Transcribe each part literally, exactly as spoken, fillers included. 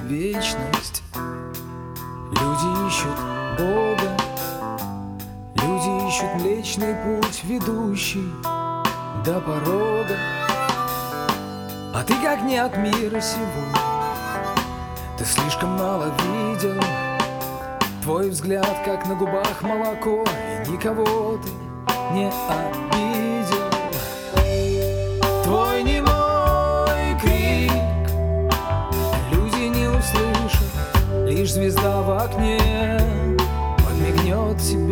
вечность. Люди ищут Бога, люди ищут Млечный Путь, ведущий до порога. А ты как не от мира сего, ты слишком мало видел. Твой взгляд, как на губах молоко, и никого ты не обидел. Твой немой крик люди не услышат, лишь звезда в окне подмигнет тебе.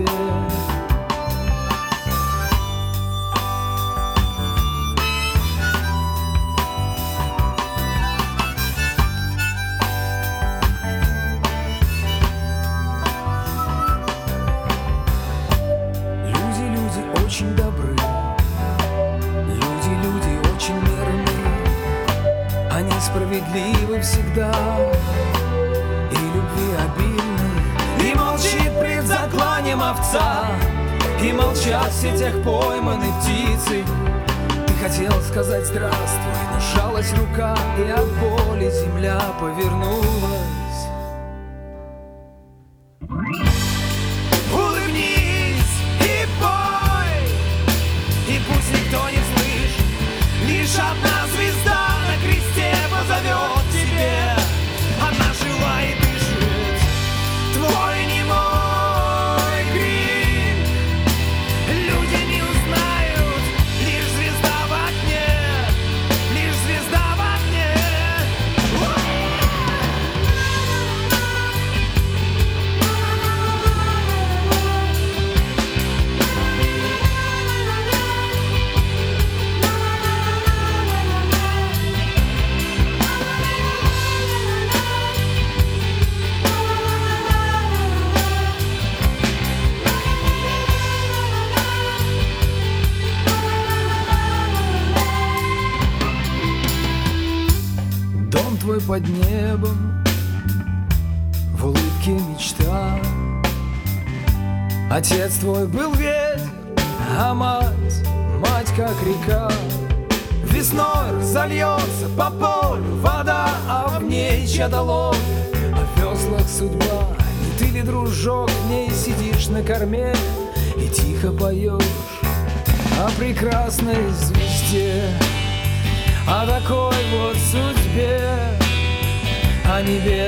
Очень добры, люди, люди очень мирны, они справедливы всегда и любви обильны. И молчит пред закланием овца, и молчат все тех пойманные птицы. Ты хотел сказать здравствуй, но сжалась рука, и от боли земля повернулась. Одна звезда на кресте позовет тебе, одна жила и дышит твой немой крик. Люди не узнают, лишь звезда в окне, лишь звезда в окне. Дом твой под небом, в улыбке мечта. Отец твой был ветер, а мать, мать как река. Весной разольется по полю вода, а в ней чья-то лодка, о веслах судьба. Не ты ли, дружок, в ней сидишь на корме и тихо поешь о прекрасной звезде, о такой вот судьбе, о небе.